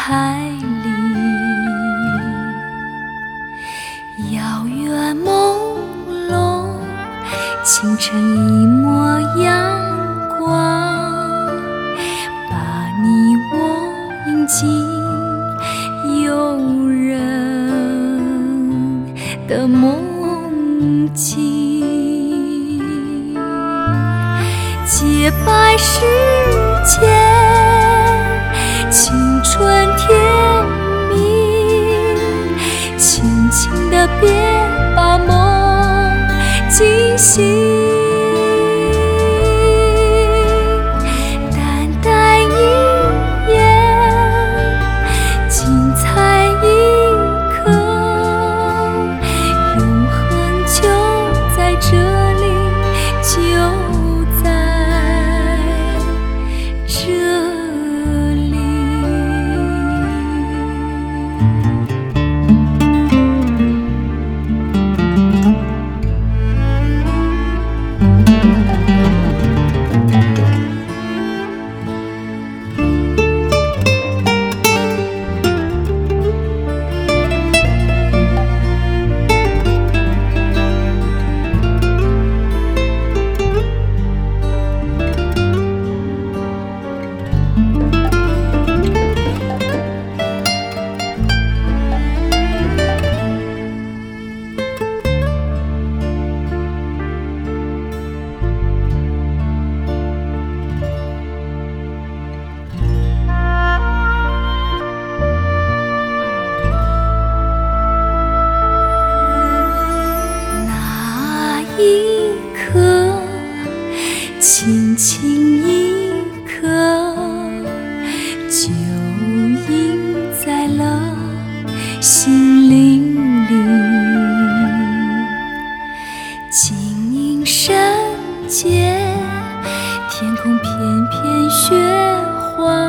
海里，遥远朦胧，清晨一抹阳光，把你我引进诱人的梦境。洁白世界，青春甜蜜，轻轻地别把梦惊醒，淡淡一眼，精彩一刻，永恒就在这里，就在这里。一刻，轻轻一刻，就印在了心灵里。晶莹圣洁，天空片片雪花，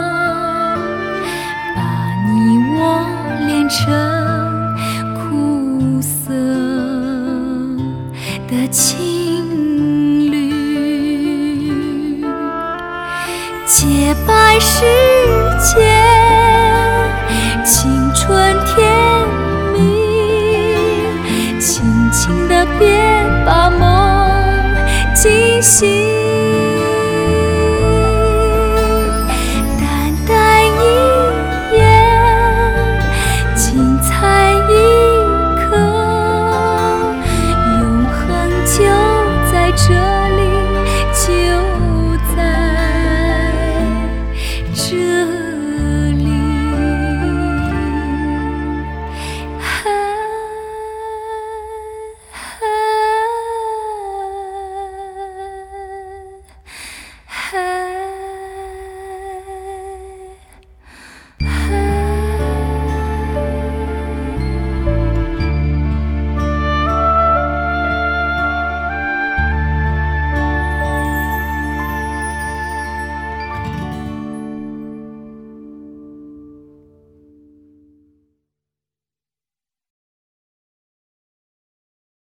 把你我连成苦涩的情侣。洁白世界，青春甜蜜，轻轻地别把梦惊醒。